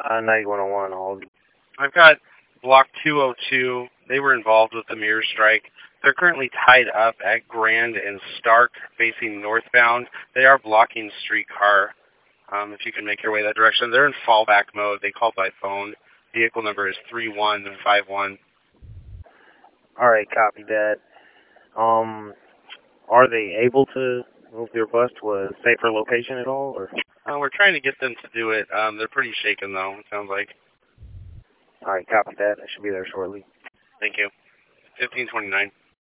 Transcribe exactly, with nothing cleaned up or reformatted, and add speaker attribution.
Speaker 1: Uh, ninety-one oh one, hold.
Speaker 2: I've got Block two oh two. They were involved with the mirror strike. They're currently tied up at Grand and Stark, facing northbound. They are blocking streetcar. Um, if you can make your way that direction. They're in fallback mode. They called by phone. Vehicle number is three one five one.
Speaker 1: All right, copy that. Um, are they able to move their bus to a safer location at all? Or?
Speaker 2: Uh, we're trying to get them to do it. Um, they're pretty shaken, though, it sounds like.
Speaker 1: All right, copy that. I should be there shortly.
Speaker 2: Thank you. fifteen twenty-nine.